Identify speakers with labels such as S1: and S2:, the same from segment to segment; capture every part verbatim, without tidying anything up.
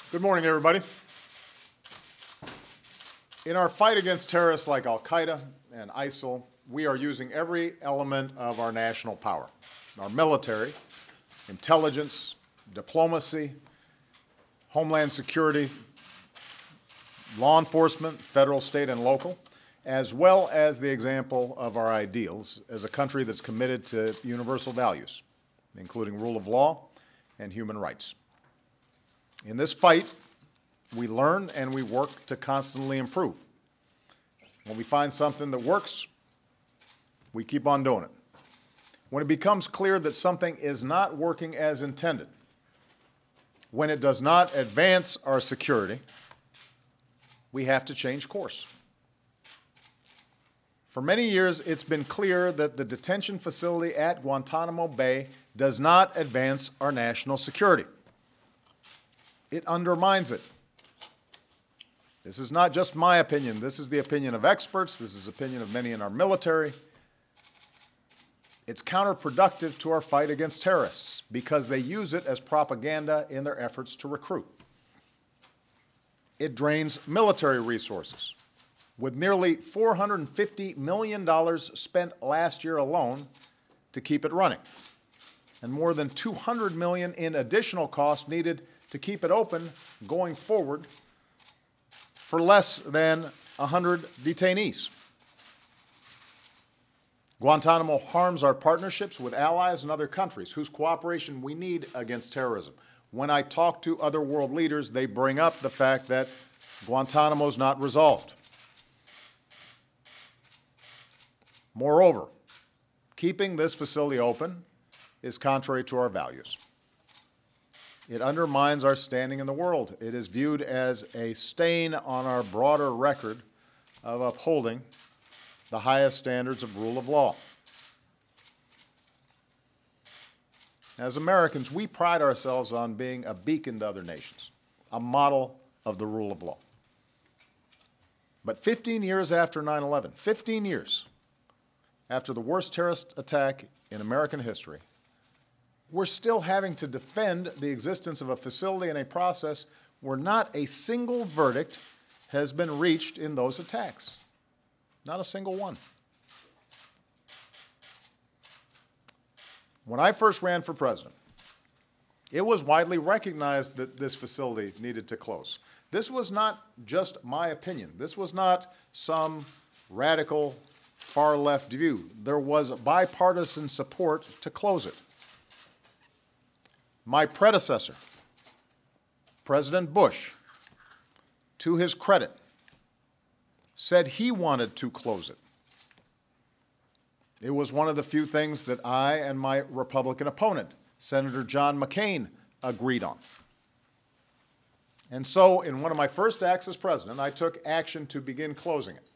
S1: Good morning, everybody. In our fight against terrorists like Al-Qaeda and ISIL, we are using every element of our national power. Our military, intelligence, diplomacy, homeland security, law enforcement, federal, state, and local, as well as the example of our ideals as a country that's committed to universal values, including rule of law and human rights. In this fight, we learn and we work to constantly improve. When we find something that works, we keep on doing it. When it becomes clear that something is not working as intended, when it does not advance our security, we have to change course. For many years, it's been clear that the detention facility at Guantanamo Bay does not advance our national security. It undermines it. This is not just my opinion. This is the opinion of experts. This is the opinion of many in our military. It's counterproductive to our fight against terrorists because they use it as propaganda in their efforts to recruit. It drains military resources. With nearly four hundred fifty million dollars spent last year alone to keep it running, and more than two hundred million dollars in additional costs needed to keep it open going forward for less than one hundred detainees. Guantanamo harms our partnerships with allies and other countries whose cooperation we need against terrorism. When I talk to other world leaders, they bring up the fact that Guantanamo is not resolved. Moreover, keeping this facility open is contrary to our values. It undermines our standing in the world. It is viewed as a stain on our broader record of upholding the highest standards of rule of law. As Americans, we pride ourselves on being a beacon to other nations, a model of the rule of law. But fifteen years after nine eleven, fifteen years after the worst terrorist attack in American history, we're still having to defend the existence of a facility and a process where not a single verdict has been reached in those attacks. Not a single one. When I first ran for president, it was widely recognized that this facility needed to close. This was not just my opinion. This was not some radical far-left view. There was bipartisan support to close it. My predecessor, President Bush, to his credit, said he wanted to close it. It was one of the few things that I and my Republican opponent, Senator John McCain, agreed on. And so, in one of my first acts as president, I took action to begin closing it.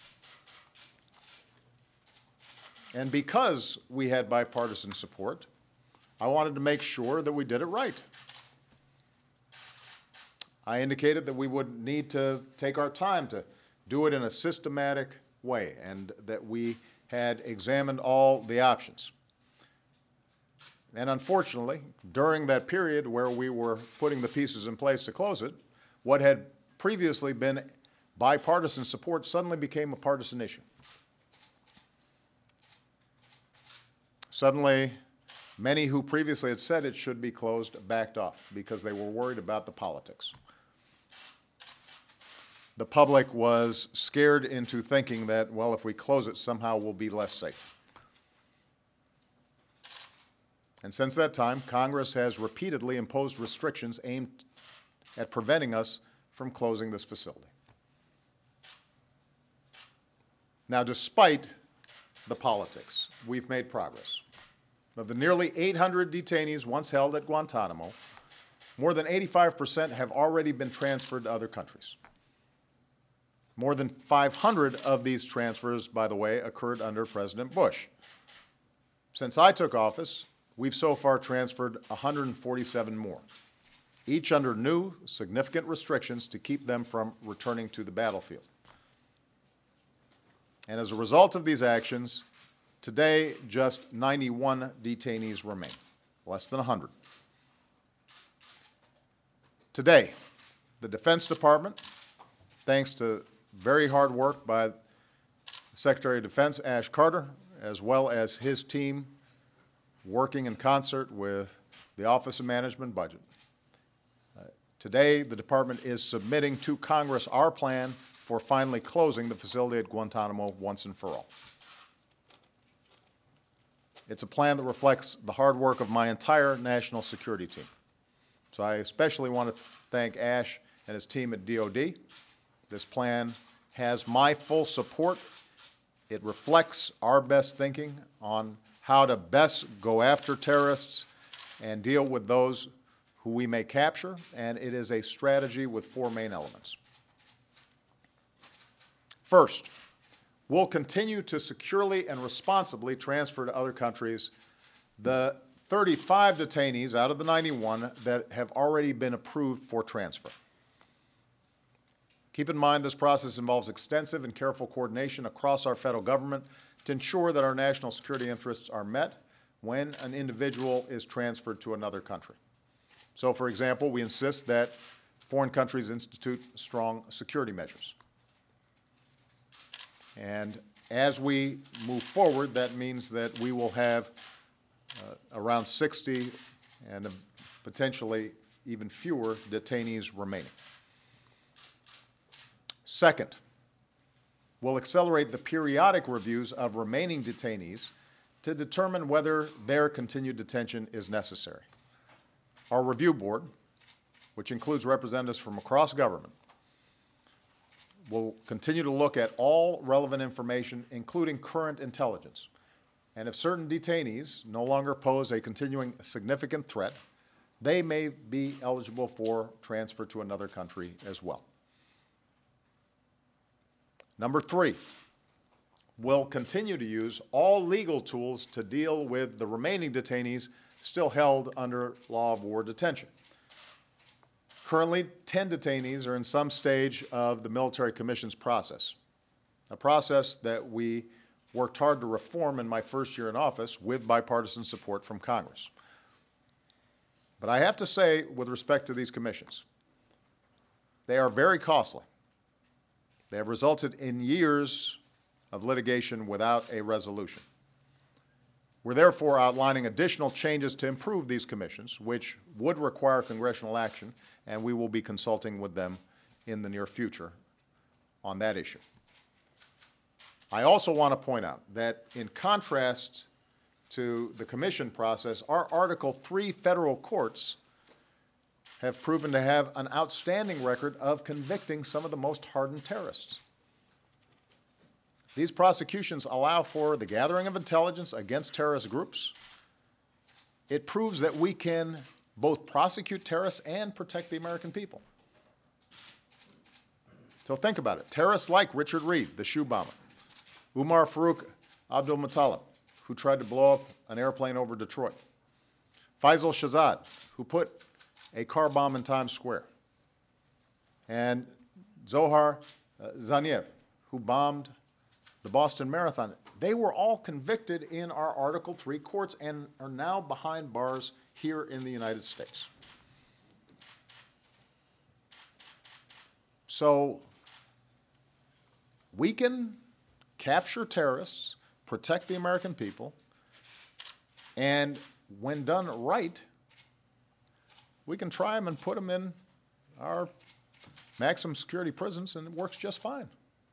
S1: And because we had bipartisan support, I wanted to make sure that we did it right. I indicated that we would need to take our time to do it in a systematic way and that we had examined all the options. And unfortunately, during that period where we were putting the pieces in place to close it, what had previously been bipartisan support suddenly became a partisan issue. Suddenly, many who previously had said it should be closed backed off because they were worried about the politics. The public was scared into thinking that, well, if we close it, somehow we'll be less safe. And since that time, Congress has repeatedly imposed restrictions aimed at preventing us from closing this facility. Now, despite the politics, we've made progress. Of the nearly eight hundred detainees once held at Guantanamo, more than eighty-five percent have already been transferred to other countries. More than five hundred of these transfers, by the way, occurred under President Bush. Since I took office, we've so far transferred one hundred forty-seven more, each under new, significant restrictions to keep them from returning to the battlefield. And as a result of these actions, today just ninety-one detainees remain, less than one hundred. Today, The Defense Department, thanks to very hard work by Secretary of Defense Ash Carter, as well as his team working in concert with the Office of Management and Budget. Uh, today, the Department is submitting to Congress our plan for finally closing the facility at Guantanamo once and for all. It's a plan that reflects the hard work of my entire national security team. So I especially want to thank Ash and his team at D O D. This plan has my full support. It reflects our best thinking on how to best go after terrorists and deal with those who we may capture, and it is a strategy with four main elements. First, we'll continue to securely and responsibly transfer to other countries the thirty-five detainees out of the ninety-one that have already been approved for transfer. Keep in mind this process involves extensive and careful coordination across our federal government to ensure that our national security interests are met when an individual is transferred to another country. So, for example, we insist that foreign countries institute strong security measures. And as we move forward, that means that we will have uh, around sixty and uh, potentially even fewer detainees remaining. Second, we'll accelerate the periodic reviews of remaining detainees to determine whether their continued detention is necessary. Our review board, which includes representatives from across government, will continue to look at all relevant information, including current intelligence. And if certain detainees no longer pose a continuing significant threat, they may be eligible for transfer to another country as well. Number three, we'll continue to use all legal tools to deal with the remaining detainees still held under law of war detention. Currently, ten detainees are in some stage of the military commissions process, a process that we worked hard to reform in my first year in office with bipartisan support from Congress. But I have to say, with respect to these commissions, they are very costly. They have resulted in years of litigation without a resolution. We're therefore outlining additional changes to improve these commissions, which would require congressional action, and we will be consulting with them in the near future on that issue. I also want to point out that in contrast to the commission process, our Article three federal courts have proven to have an outstanding record of convicting some of the most hardened terrorists. These prosecutions allow for the gathering of intelligence against terrorist groups. It proves that we can both prosecute terrorists and protect the American people. So think about it. Terrorists like Richard Reed, the shoe bomber, Umar Farouk Abdul-Muttalib, who tried to blow up an airplane over Detroit, Faisal Shahzad, who put a car bomb in Times Square, and Zohar uh, Zaniev, who bombed the Boston Marathon. They were all convicted in our Article three courts and are now behind bars here in the United States. So we can capture terrorists, protect the American people, and when done right, we can try them and put them in our maximum security prisons, and it works just fine.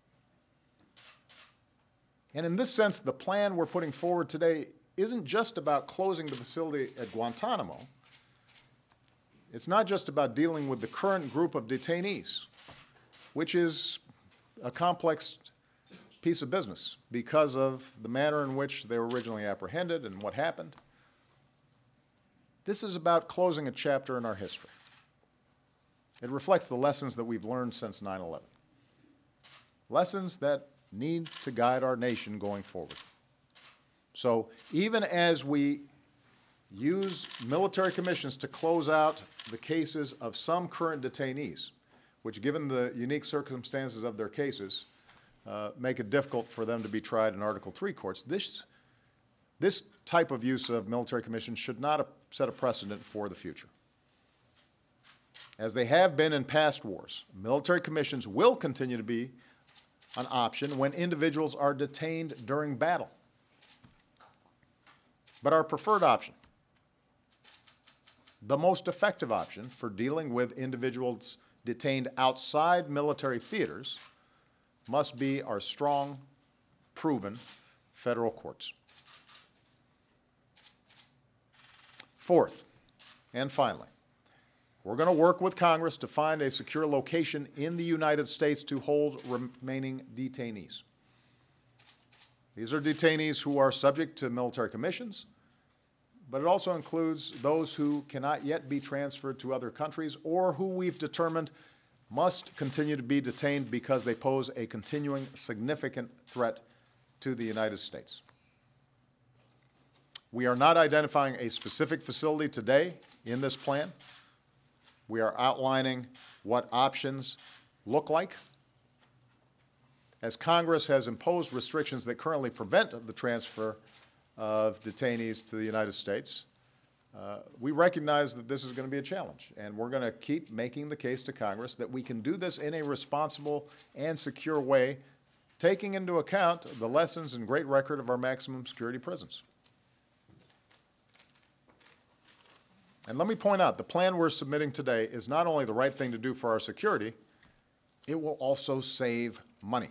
S1: And in this sense, the plan we're putting forward today isn't just about closing the facility at Guantanamo. It's not just about dealing with the current group of detainees, which is a complex piece of business because of the manner in which they were originally apprehended and what happened. This is about closing a chapter in our history. It reflects the lessons that we've learned since nine eleven. Lessons that need to guide our nation going forward. So even as we use military commissions to close out the cases of some current detainees, which given the unique circumstances of their cases, uh, make it difficult for them to be tried in Article three courts, this, this type of use of military commissions should not set a precedent for the future. As they have been in past wars, military commissions will continue to be an option when individuals are detained during battle. But our preferred option, the most effective option for dealing with individuals detained outside military theaters, must be our strong, proven federal courts. Fourth, and finally, we're going to work with Congress to find a secure location in the United States to hold remaining detainees. These are detainees who are subject to military commissions, but it also includes those who cannot yet be transferred to other countries or who we've determined must continue to be detained because they pose a continuing significant threat to the United States. We are not identifying a specific facility today in this plan. We are outlining what options look like. As Congress has imposed restrictions that currently prevent the transfer of detainees to the United States, uh, we recognize that this is going to be a challenge, and we're going to keep making the case to Congress that we can do this in a responsible and secure way, taking into account the lessons and great record of our maximum security prisons. And let me point out, the plan we're submitting today is not only the right thing to do for our security, it will also save money.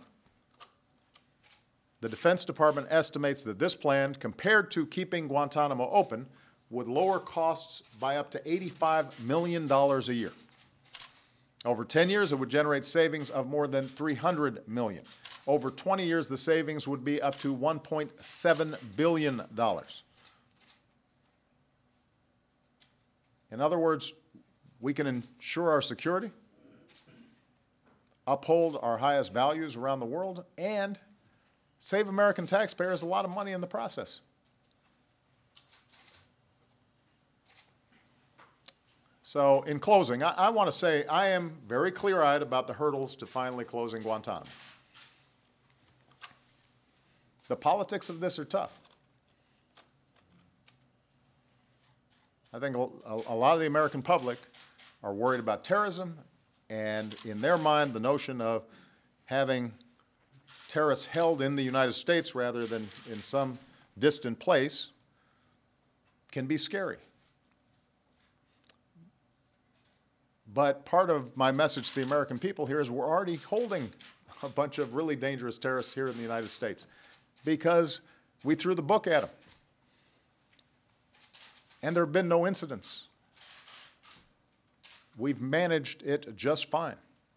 S1: The Defense Department estimates that this plan, compared to keeping Guantanamo open, would lower costs by up to eighty-five million dollars a year. Over ten years, it would generate savings of more than three hundred million dollars. Over twenty years, the savings would be up to one point seven billion dollars. In other words, we can ensure our security, uphold our highest values around the world, and save American taxpayers a lot of money in the process. So in closing, I, I want to say I am very clear-eyed about the hurdles to finally closing Guantanamo. The politics of this are tough. I think a, a lot of the American public are worried about terrorism, and in their mind, the notion of having terrorists held in the United States rather than in some distant place can be scary. But part of my message to the American people here is we're already holding a bunch of really dangerous terrorists here in the United States because we threw the book at them. And there have been no incidents. We've managed it just fine.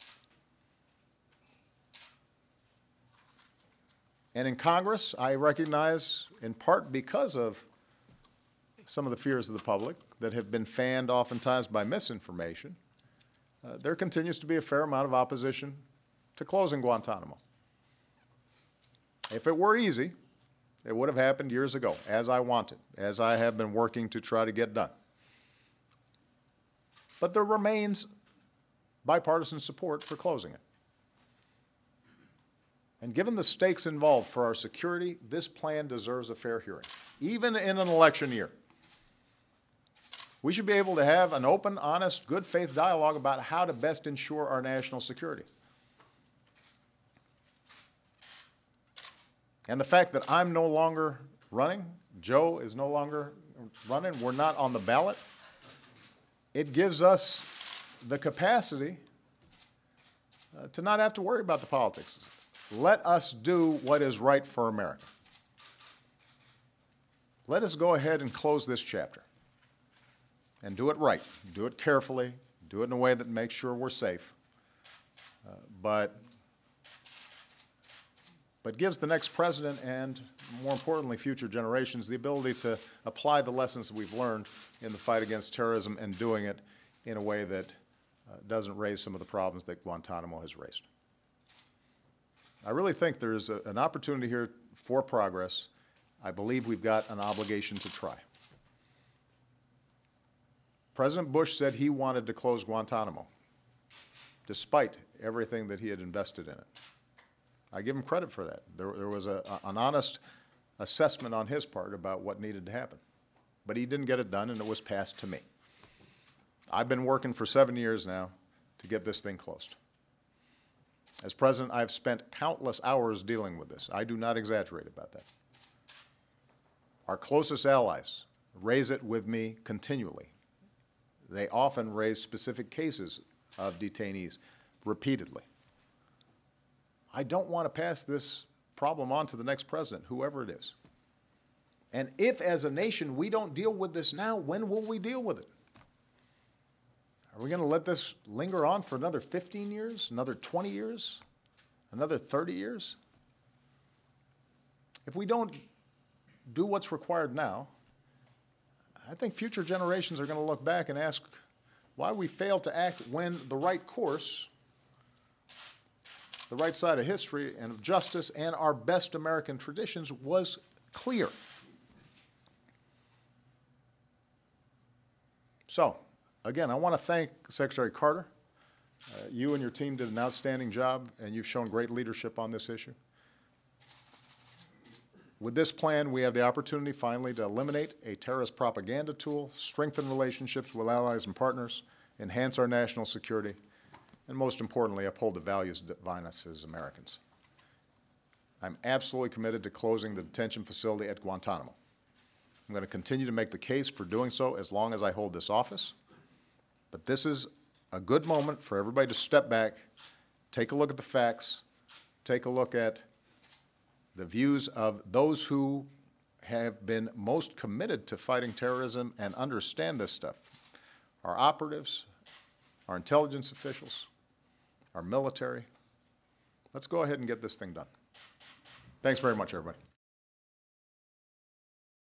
S1: And in Congress, I recognize, in part because of some of the fears of the public that have been fanned oftentimes by misinformation, uh, there continues to be a fair amount of opposition to closing Guantanamo. If it were easy, it would have happened years ago, as I wanted, as I have been working to try to get done. But there remains bipartisan support for closing it. And given the stakes involved for our security, this plan deserves a fair hearing, even in an election year. We should be able to have an open, honest, good faith dialogue about how to best ensure our national security. And the fact that I'm no longer running, Joe is no longer running, we're not on the ballot, it gives us the capacity uh, to not have to worry about the politics. Let us do what is right for America. Let us go ahead and close this chapter and do it right. Do it carefully. Do it in a way that makes sure we're safe. Uh, but but gives the next president and, more importantly, future generations the ability to apply the lessons that we've learned in the fight against terrorism and doing it in a way that uh, doesn't raise some of the problems that Guantanamo has raised. I really think there's a, an opportunity here for progress. I believe we've got an obligation to try. President Bush said he wanted to close Guantanamo, despite everything that he had invested in it. I give him credit for that. There, there was a, an honest assessment on his part about what needed to happen. But he didn't get it done, and it was passed to me. I've been working for seven years now to get this thing closed. As president, I've spent countless hours dealing with this. I do not exaggerate about that. Our closest allies raise it with me continually. They often raise specific cases of detainees repeatedly. I don't want to pass this problem on to the next president, whoever it is. And if, as a nation, we don't deal with this now, when will we deal with it? Are we going to let this linger on for another fifteen years, another twenty years, another thirty years? If we don't do what's required now, I think future generations are going to look back and ask why we failed to act when the right course, the right side of history and of justice and our best American traditions was clear. So, again, I want to thank Secretary Carter. Uh, you and your team did an outstanding job, and you've shown great leadership on this issue. With this plan, we have the opportunity finally to eliminate a terrorist propaganda tool, strengthen relationships with allies and partners, enhance our national security, and most importantly, uphold the values that define us as Americans. I'm absolutely committed to closing the detention facility at Guantanamo. I'm going to continue to make the case for doing so as long as I hold this office. But this is a good moment for everybody to step back, take a look at the facts, take a look at the views of those who have been most committed to fighting terrorism and understand this stuff. Our operatives, our intelligence officials, our military. Let's go ahead and get this thing done. Thanks very much, everybody.